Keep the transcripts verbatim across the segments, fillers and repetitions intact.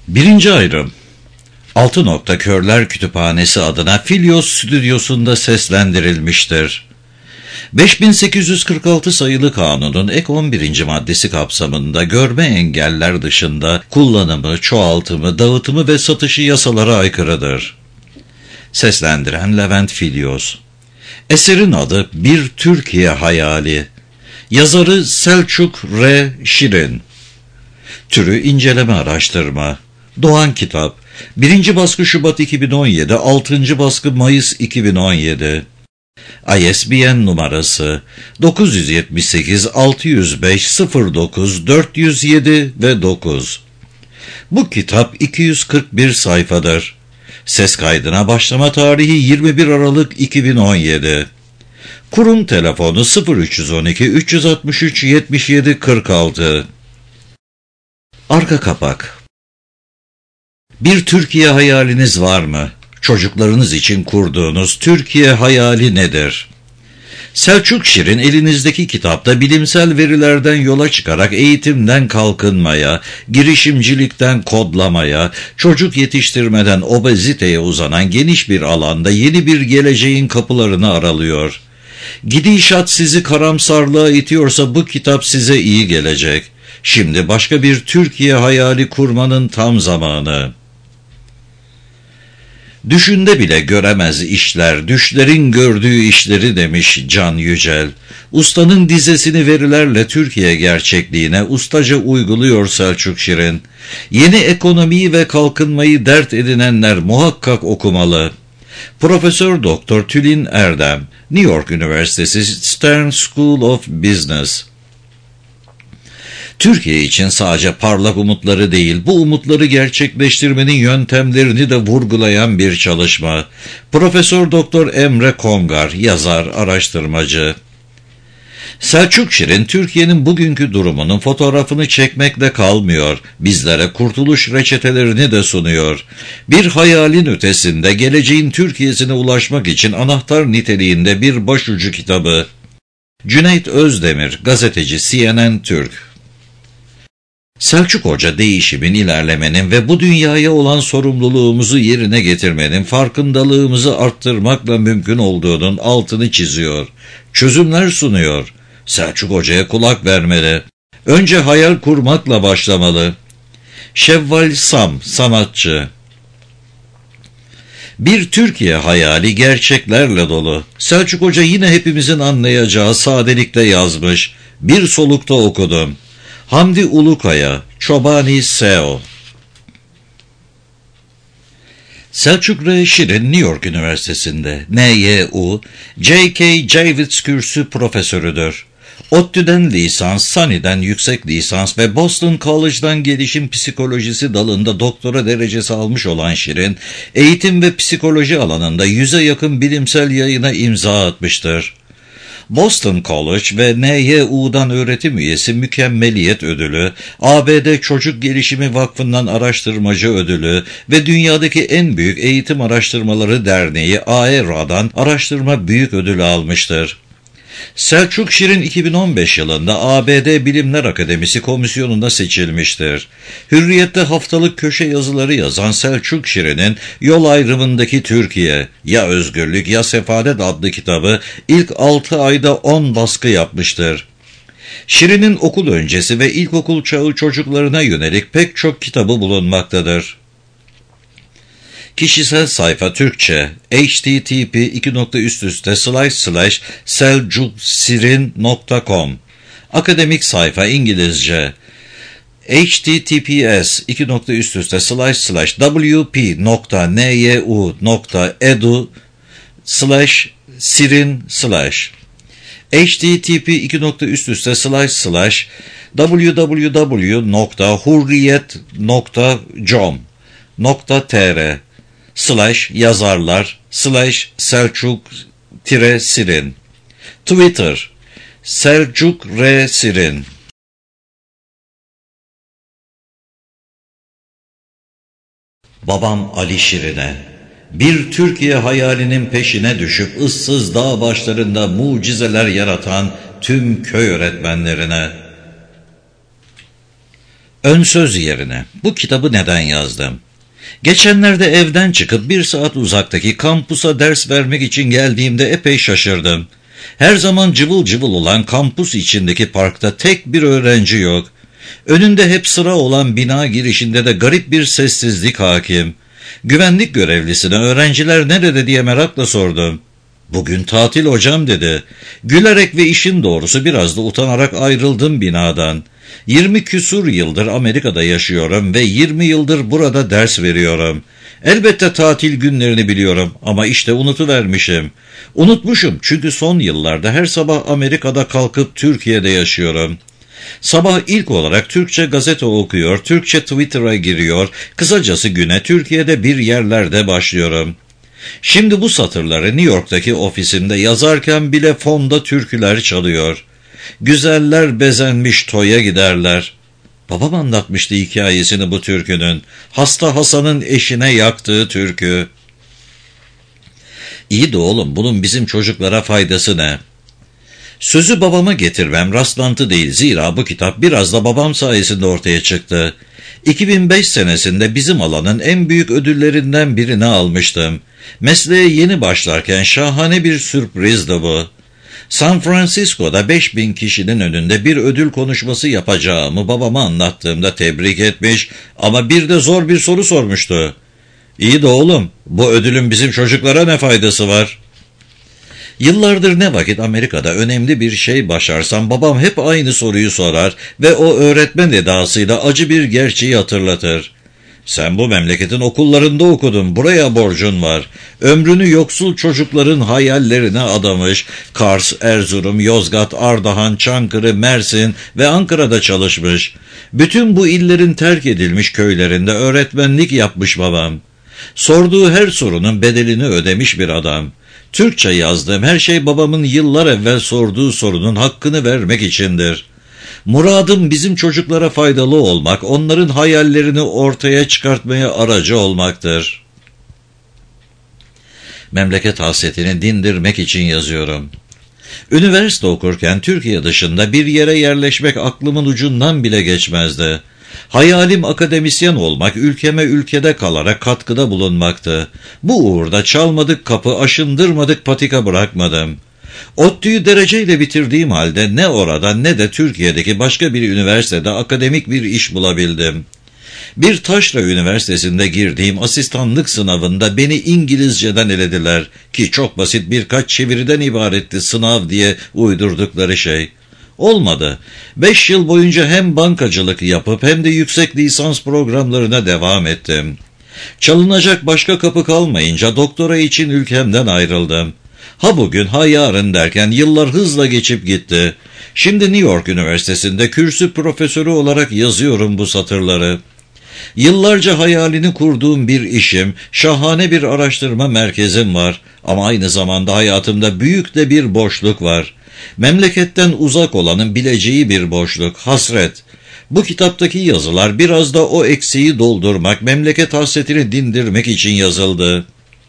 Birinci ayrım. Altı Nokta Körler Kütüphanesi adına Filyos stüdyosunda seslendirilmiştir. beş bin sekiz yüz kırk altı sayılı kanunun ek on birinci maddesi kapsamında görme engeller dışında kullanımı, çoğaltımı, dağıtımı ve satışı yasalara aykırıdır. Seslendiren Levent Filyos. Eserin adı Bir Türkiye Hayali. Yazarı Selçuk R. Şirin. Türü inceleme araştırma. Doğan Kitap. Birinci baskı Şubat iki bin on yedi, altıncı baskı Mayıs iki bin on yedi. I S B N numarası dokuz yüz yetmiş sekiz altı yüz beş sıfır dokuz dört yüz yedi ve dokuz. Bu kitap iki yüz kırk bir sayfadır. Ses kaydına başlama tarihi yirmi bir Aralık iki bin on yedi. Kurum telefonu sıfır üç on iki üç altı üç yetmiş yedi kırk altı. Arka kapak. Bir Türkiye hayaliniz var mı? Çocuklarınız için kurduğunuz Türkiye hayali nedir? Selçuk Şirin elinizdeki kitapta bilimsel verilerden yola çıkarak eğitimden kalkınmaya, girişimcilikten kodlamaya, çocuk yetiştirmeden obeziteye uzanan geniş bir alanda yeni bir geleceğin kapılarını aralıyor. Gidişat sizi karamsarlığa itiyorsa bu kitap size iyi gelecek. Şimdi başka bir Türkiye hayali kurmanın tam zamanı. Düşünde bile göremez işler, düşlerin gördüğü işleri demiş Can Yücel. Ustanın dizesini verilerle Türkiye gerçekliğine ustaca uyguluyor Selçuk Şirin. Yeni ekonomiyi ve kalkınmayı dert edinenler muhakkak okumalı. Profesör Doktor Tülin Erdem, New York Üniversitesi Stern School of Business. Türkiye için sadece parlak umutları değil, bu umutları gerçekleştirmenin yöntemlerini de vurgulayan bir çalışma. Profesör Doktor Emre Kongar, yazar, araştırmacı. Selçuk Şirin, Türkiye'nin bugünkü durumunun fotoğrafını çekmekle kalmıyor, bizlere kurtuluş reçetelerini de sunuyor. Bir hayalin ötesinde geleceğin Türkiye'sine ulaşmak için anahtar niteliğinde bir başucu kitabı. Cüneyt Özdemir, gazeteci, C N N Türk. Selçuk Hoca değişimin, ilerlemenin ve bu dünyaya olan sorumluluğumuzu yerine getirmenin farkındalığımızı arttırmakla mümkün olduğunun altını çiziyor. Çözümler sunuyor. Selçuk Hoca'ya kulak vermeli. Önce hayal kurmakla başlamalı. Şevval Sam, sanatçı. Bir Türkiye hayali gerçeklerle dolu. Selçuk Hoca yine hepimizin anlayacağı sadelikle yazmış. Bir solukta okudum. Hamdi Ulukaya, Çobani S E O. Selçuk R. Şirin, New York Üniversitesi'nde N Y U, J K. Javits kürsü profesörüdür. ODTÜ'den lisans, Sunny'den yüksek lisans ve Boston College'dan gelişim psikolojisi dalında doktora derecesi almış olan Şirin, eğitim ve psikoloji alanında yüze yakın bilimsel yayına imza atmıştır. Boston College ve N Y U'dan öğretim üyesi Mükemmeliyet Ödülü, A B D Çocuk Gelişimi Vakfı'ndan Araştırmacı Ödülü ve dünyadaki en büyük eğitim araştırmaları derneği A E R A'dan Araştırma Büyük Ödülü almıştır. Selçuk Şirin iki bin on beş yılında A B D Bilimler Akademisi komisyonunda seçilmiştir. Hürriyet'te haftalık köşe yazıları yazan Selçuk Şirin'in Yol Ayrımındaki Türkiye, Ya Özgürlük Ya Sefalet adlı kitabı ilk altı ayda on baskı yapmıştır. Şirin'in okul öncesi ve ilkokul çağı çocuklarına yönelik pek çok kitabı bulunmaktadır. Kişisel sayfa Türkçe H T T P iki nokta üst üste slash slash selcuksirin nokta com. Akademik sayfa İngilizce H T T P S iki nokta üst üste slash slash w p nokta n y u nokta e d u slash sirin slash H T T P iki nokta üst üste slash slash w w w nokta hurriyet nokta com nokta t r slash yazarlar slash Selçuk tire Sirin. Twitter Selçuk R. Sirin. Babam Ali Şirin'e, bir Türkiye hayalinin peşine düşüp ıssız dağ başlarında mucizeler yaratan tüm köy öğretmenlerine, Ön söz yerine bu kitabı neden yazdım? Geçenlerde evden çıkıp bir saat uzaktaki kampusa ders vermek için geldiğimde epey şaşırdım. Her zaman cıvıl cıvıl olan kampus içindeki parkta tek bir öğrenci yok. Önünde hep sıra olan bina girişinde de garip bir sessizlik hakim. Güvenlik görevlisine öğrenciler nerede diye merakla sordum. Bugün tatil hocam dedi. Gülerek ve işin doğrusu biraz da utanarak ayrıldım binadan. Yirmi küsur yıldır Amerika'da yaşıyorum ve yirmi yıldır burada ders veriyorum. Elbette tatil günlerini biliyorum ama işte unutuvermişim. Unutmuşum çünkü son yıllarda her sabah Amerika'da kalkıp Türkiye'de yaşıyorum. Sabah ilk olarak Türkçe gazete okuyor, Türkçe Twitter'a giriyor, kısacası güne Türkiye'de bir yerlerde başlıyorum. Şimdi bu satırları New York'taki ofisimde yazarken bile fonda türküler çalıyor. Güzeller bezenmiş toya giderler. Babam anlatmıştı hikayesini bu türkünün. Hasta Hasan'ın eşine yaktığı türkü. İyi de oğlum bunun bizim çocuklara faydası ne? Sözü babama getirmem rastlantı değil, zira bu kitap biraz da babam sayesinde ortaya çıktı. iki bin beş senesinde bizim alanın en büyük ödüllerinden birini almıştım. Mesleğe yeni başlarken şahane bir sürprizdi bu. San Francisco'da beş bin kişinin önünde bir ödül konuşması yapacağımı babama anlattığımda tebrik etmiş ama bir de zor bir soru sormuştu. İyi de oğlum, bu ödülün bizim çocuklara ne faydası var? Yıllardır ne vakit Amerika'da önemli bir şey başarsam babam hep aynı soruyu sorar ve o öğretmen edasıyla acı bir gerçeği hatırlatır. Sen bu memleketin okullarında okudun, buraya borcun var. Ömrünü yoksul çocukların hayallerine adamış, Kars, Erzurum, Yozgat, Ardahan, Çankırı, Mersin ve Ankara'da çalışmış. Bütün bu illerin terk edilmiş köylerinde öğretmenlik yapmış babam. Sorduğu her sorunun bedelini ödemiş bir adam. Türkçe yazdığım her şey babamın yıllar evvel sorduğu sorunun hakkını vermek içindir. Muradım bizim çocuklara faydalı olmak, onların hayallerini ortaya çıkartmaya aracı olmaktır. Memleket hasretini dindirmek için yazıyorum. Üniversite okurken Türkiye dışında bir yere yerleşmek aklımın ucundan bile geçmezdi. Hayalim akademisyen olmak, ülkeme ülkede kalarak katkıda bulunmaktı. Bu uğurda çalmadık kapı, aşındırmadık patika bırakmadım. ODTÜ'yü dereceyle bitirdiğim halde ne orada ne de Türkiye'deki başka bir üniversitede akademik bir iş bulabildim. Bir taşra üniversitesinde girdiğim asistanlık sınavında beni İngilizceden elediler ki çok basit birkaç çeviriden ibaretti sınav diye uydurdukları şey. Olmadı. Beş yıl boyunca hem bankacılık yapıp hem de yüksek lisans programlarına devam ettim. Çalınacak başka kapı kalmayınca doktora için ülkemden ayrıldım. Ha bugün ha yarın derken yıllar hızla geçip gitti. Şimdi New York Üniversitesi'nde kürsü profesörü olarak yazıyorum bu satırları. Yıllarca hayalini kurduğum bir işim, şahane bir araştırma merkezim var. Ama aynı zamanda hayatımda büyük de bir boşluk var. Memleketten uzak olanın bileceği bir boşluk, hasret. Bu kitaptaki yazılar biraz da o eksiği doldurmak, memleket hasretini dindirmek için yazıldı.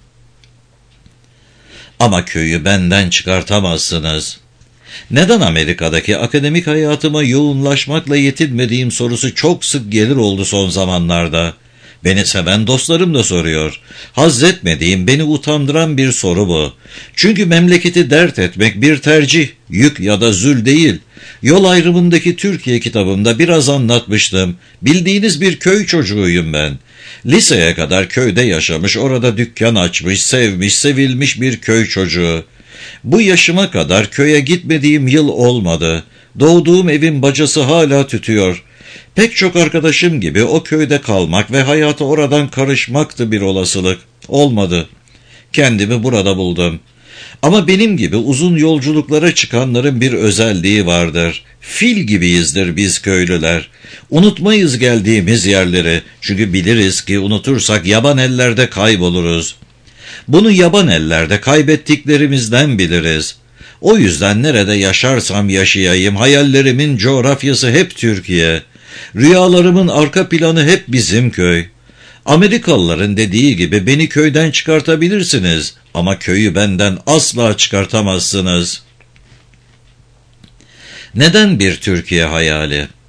Ama köyü benden çıkartamazsınız. Neden Amerika'daki akademik hayatıma yoğunlaşmakla yetinmediğim sorusu çok sık gelir oldu son zamanlarda. Beni seven dostlarım da soruyor. Hazzetmediğim, beni utandıran bir soru bu. Çünkü memleketi dert etmek bir tercih, yük ya da zül değil. Yol ayrımındaki Türkiye kitabımda biraz anlatmıştım. Bildiğiniz bir köy çocuğuyum ben. Liseye kadar köyde yaşamış, orada dükkan açmış, sevmiş, sevilmiş bir köy çocuğu. Bu yaşıma kadar köye gitmediğim yıl olmadı. Doğduğum evin bacası hala tütüyor. Pek çok arkadaşım gibi o köyde kalmak ve hayata oradan karışmaktı bir olasılık. Olmadı. Kendimi burada buldum. Ama benim gibi uzun yolculuklara çıkanların bir özelliği vardır. Fil gibiyizdir biz köylüler. Unutmayız geldiğimiz yerleri. Çünkü biliriz ki unutursak yaban ellerde kayboluruz. Bunu yaban ellerde kaybettiklerimizden biliriz. O yüzden nerede yaşarsam yaşayayım, hayallerimin coğrafyası hep Türkiye. Rüyalarımın arka planı hep bizim köy. Amerikalıların dediği gibi beni köyden çıkartabilirsiniz ama köyü benden asla çıkartamazsınız. Neden bir Türkiye hayali?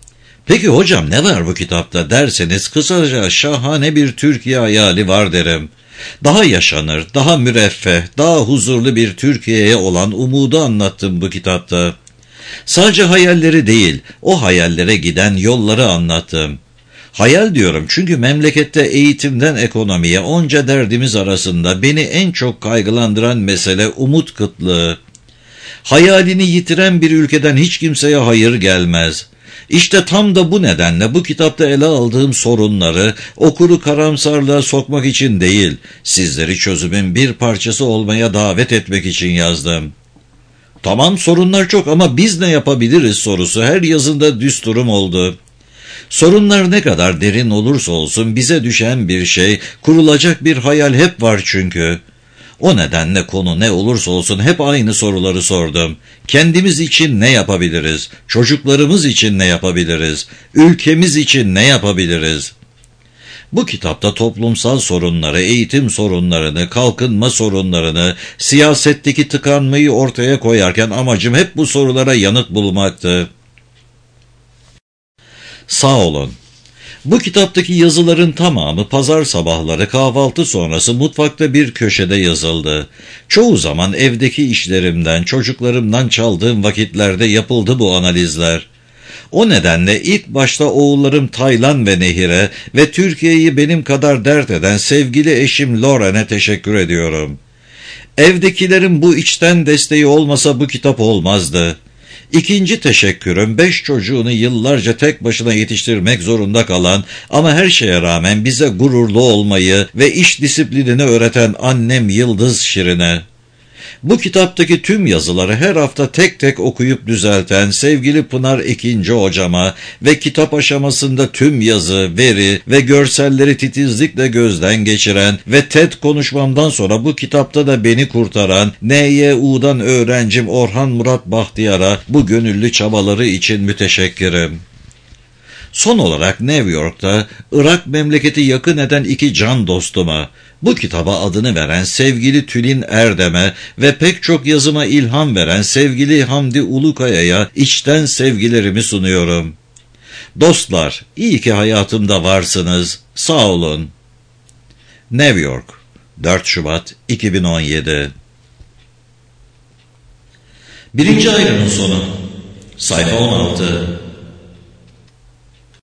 Peki hocam ne var bu kitapta derseniz kısaca şahane bir Türkiye hayali var derim. Daha yaşanır, daha müreffeh, daha huzurlu bir Türkiye'ye olan umudu anlattım bu kitapta. Sadece hayalleri değil, o hayallere giden yolları anlattım. Hayal diyorum çünkü memlekette eğitimden ekonomiye onca derdimiz arasında beni en çok kaygılandıran mesele umut kıtlığı. Hayalini yitiren bir ülkeden hiç kimseye hayır gelmez. İşte tam da bu nedenle bu kitapta ele aldığım sorunları okuru karamsarlığa sokmak için değil, sizleri çözümün bir parçası olmaya davet etmek için yazdım. Tamam sorunlar çok ama biz ne yapabiliriz sorusu her yazında düsturum oldu. Sorunlar ne kadar derin olursa olsun bize düşen bir şey, kurulacak bir hayal hep var çünkü. O nedenle konu ne olursa olsun hep aynı soruları sordum. Kendimiz için ne yapabiliriz? Çocuklarımız için ne yapabiliriz? Ülkemiz için ne yapabiliriz? Bu kitapta toplumsal sorunları, eğitim sorunlarını, kalkınma sorunlarını, siyasetteki tıkanmayı ortaya koyarken amacım hep bu sorulara yanıt bulmaktı. Sağ olun. Bu kitaptaki yazıların tamamı pazar sabahları kahvaltı sonrası mutfakta bir köşede yazıldı. Çoğu zaman evdeki işlerimden, çocuklarımdan çaldığım vakitlerde yapıldı bu analizler. O nedenle ilk başta oğullarım Taylan ve Nehir'e ve Türkiye'yi benim kadar dert eden sevgili eşim Lauren'e teşekkür ediyorum. Evdekilerin bu içten desteği olmasa bu kitap olmazdı. İkinci teşekkürüm beş çocuğunu yıllarca tek başına yetiştirmek zorunda kalan ama her şeye rağmen bize gururlu olmayı ve iş disiplinini öğreten annem Yıldız Şirin'e. Bu kitaptaki tüm yazıları her hafta tek tek okuyup düzelten sevgili Pınar ikinci hocama ve kitap aşamasında tüm yazı, veri ve görselleri titizlikle gözden geçiren ve TED konuşmamdan sonra bu kitapta da beni kurtaran N Y U'dan öğrencim Orhan Murat Bahtiyar'a bu gönüllü çabaları için müteşekkirim. Son olarak New York'ta Irak memleketi yakın eden iki can dostuma, bu kitaba adını veren sevgili Tülin Erdem'e ve pek çok yazıma ilham veren sevgili Hamdi Ulukaya'ya içten sevgilerimi sunuyorum. Dostlar, iyi ki hayatımda varsınız. Sağ olun. New York, dört Şubat iki bin on yedi. Birinci ayrının sonu. Sayfa on altı.